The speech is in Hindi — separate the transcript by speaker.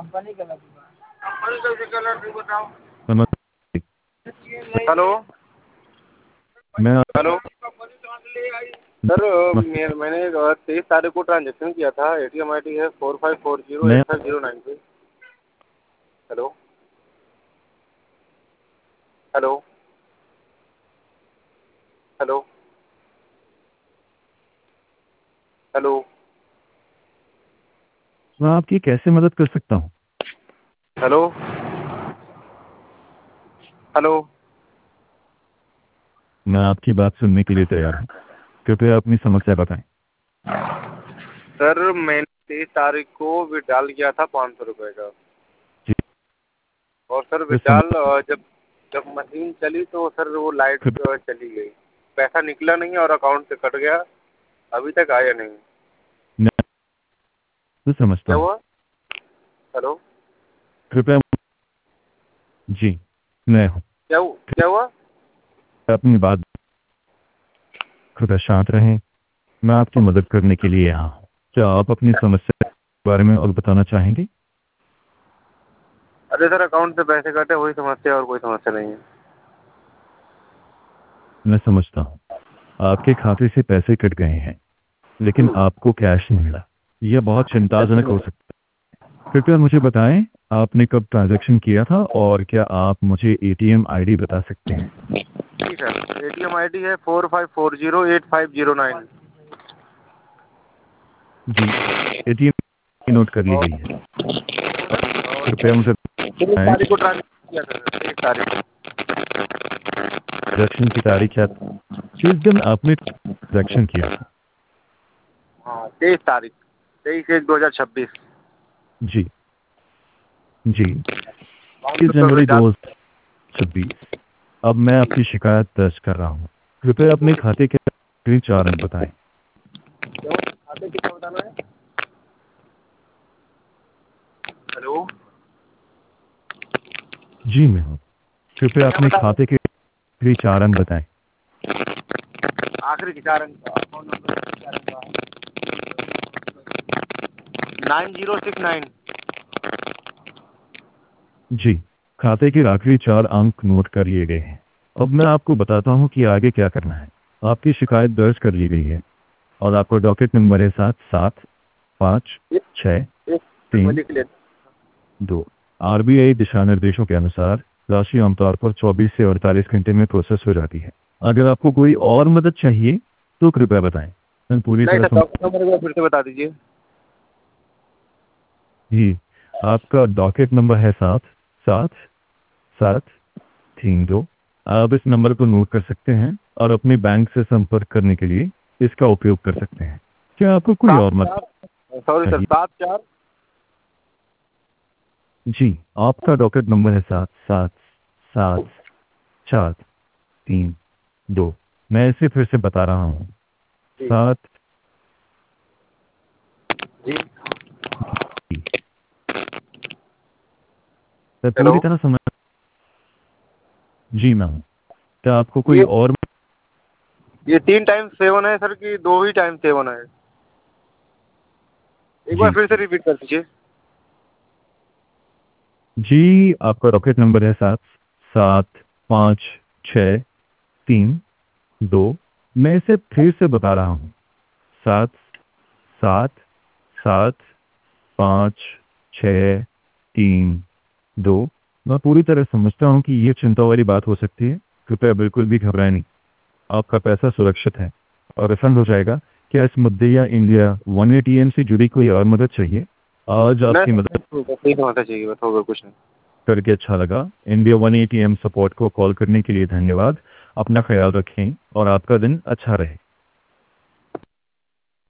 Speaker 1: नमस्ते।
Speaker 2: हेलो
Speaker 1: मैं
Speaker 2: हेलो सर, मैंने 23 तारीख को ट्रांजेक्शन किया था। ATM ID है 4540
Speaker 1: मैं
Speaker 2: 8509 पे। हेलो हेलो हेलो हेलो
Speaker 1: मैं आपकी कैसे मदद कर सकता हूँ?
Speaker 2: हेलो हेलो
Speaker 1: मैं आपकी बात सुनने के लिए तैयार हूँ। कृपया अपनी समस्या बताएं।
Speaker 2: सर, मैंने 23 तारीख को विड्रॉल किया था 500 रुपये का।
Speaker 1: जी,
Speaker 2: और सर
Speaker 1: मैं
Speaker 2: विड्रॉल जब जब मशीन चली तो सर वो लाइट चली गई, पैसा निकला नहीं और अकाउंट से कट गया, अभी तक आया नहीं।
Speaker 1: मैं समझता
Speaker 2: क्या
Speaker 1: हूँ।
Speaker 2: हुआ? हेलो
Speaker 1: कृपया जी, मैं हूँ।
Speaker 2: क्या हुआ?
Speaker 1: अपनी बात कृपया शांत रहें। मैं आपकी मदद करने के लिए यहाँ हूँ। क्या आप अपनी समस्या के बारे में और बताना चाहेंगे?
Speaker 2: अरे सर, अकाउंट से पैसे कटे, वही समस्या, और कोई समस्या नहीं है।
Speaker 1: मैं समझता हूँ। आपके खाते से पैसे कट गए हैं, लेकिन आपको कैश नहीं मिला। यह बहुत चिंताजनक हो सकता है। कृपया मुझे बताएं, आपने कब ट्रांजैक्शन किया था और क्या आप मुझे ATM ID बता सकते हैं?
Speaker 2: जी सर, ATM ID है 4540 8509।
Speaker 1: जी, ATM नोट कर ली
Speaker 2: और
Speaker 1: गई है। कृपया मुझे
Speaker 2: किस
Speaker 1: बताएं,
Speaker 2: तारीख को ट्रांजेक्शन किया था सर? 23 तारीख को।
Speaker 1: ट्रांजैक्शन की तारीख क्या थी? किस दिन आपने ट्रांजैक्शन किया था?
Speaker 2: हाँ, 23 तारीख, 23/1/2026।
Speaker 1: जी जी,
Speaker 2: 500
Speaker 1: 30
Speaker 2: रुपये
Speaker 1: जनवरी
Speaker 2: विड्रॉल।
Speaker 1: 2026। अब मैं आपकी शिकायत दर्ज कर रहा हूँ। कृपया अपने खाते के आखिरी 4 अंक बताएं।
Speaker 2: खाते कितना बताना है? हेलो,
Speaker 1: जी मैं हूँ। कृपया
Speaker 2: क्या
Speaker 1: अपने
Speaker 2: बता रहे
Speaker 1: खाते के आखिरी 4 अंक बताएं।
Speaker 2: हैं? आखिरी के 4 अंक का अकाउंट नंबर 9069।
Speaker 1: जी, खाते के आखिरी 4 अंक नोट कर लिए गए हैं। अब मैं आपको बताता हूँ कि आगे क्या करना है। आपकी शिकायत दर्ज कर ली गई है और आपको डॉकेट नंबर है 7755
Speaker 2: एक
Speaker 1: तीन
Speaker 2: लिख लेता।
Speaker 1: दो। RBI दिशा निर्देशों के अनुसार राशि आमतौर पर 24 से 48 घंटे में प्रोसेस हो जाती है। अगर आपको कोई और मदद चाहिए तो कृपया बताएं। मैं पूरी
Speaker 2: नहीं
Speaker 1: तरह
Speaker 2: सर,
Speaker 1: समझ।
Speaker 2: डॉक्टर नंबर एक बार फिर से बता दीजिए।
Speaker 1: जी, आपका डॉकेट नंबर है 775732। आप इस नंबर को नोट कर सकते हैं और अपने बैंक से संपर्क करने के लिए इसका उपयोग कर सकते हैं। क्या आपको कोई
Speaker 2: सात
Speaker 1: और मदद
Speaker 2: चार सॉरी सर,
Speaker 1: चाहिए?
Speaker 2: 74।
Speaker 1: जी, आपका डॉकेट नंबर है 777432। मैं इसे फिर से बता रहा हूँ।
Speaker 2: जी
Speaker 1: 7
Speaker 2: जी।
Speaker 1: मैं
Speaker 2: हेलो,
Speaker 1: पूरी तरह समझ। जी मैम, क्या आपको कोई
Speaker 2: ये
Speaker 1: और?
Speaker 2: ये 3 टाइम 7 है सर, कि 2 ही टाइम 7 है? एक बार
Speaker 1: जी
Speaker 2: फिर से रिपीट कर दीजिए।
Speaker 1: जी, आपका रॉकेट नंबर है 775532। मैं इसे फिर से बता रहा हूँ। 777553 2। मैं पूरी तरह समझता हूँ कि ये चिंता वाली बात हो सकती है। कृपया बिल्कुल भी घबराएं नहीं। आपका पैसा सुरक्षित है और रिफंड हो जाएगा। क्या इस मुद्दे या इंडिया 1ATM से जुड़ी कोई और मदद चाहिए? आज
Speaker 2: नहीं
Speaker 1: आपकी
Speaker 2: सर,
Speaker 1: मदद
Speaker 2: नहीं समझना चाहिए, बस होगा, कुछ नहीं।
Speaker 1: करके अच्छा लगा। इंडिया 1ATM सपोर्ट को कॉल करने के लिए धन्यवाद। अपना ख्याल रखें और आपका दिन अच्छा रहे।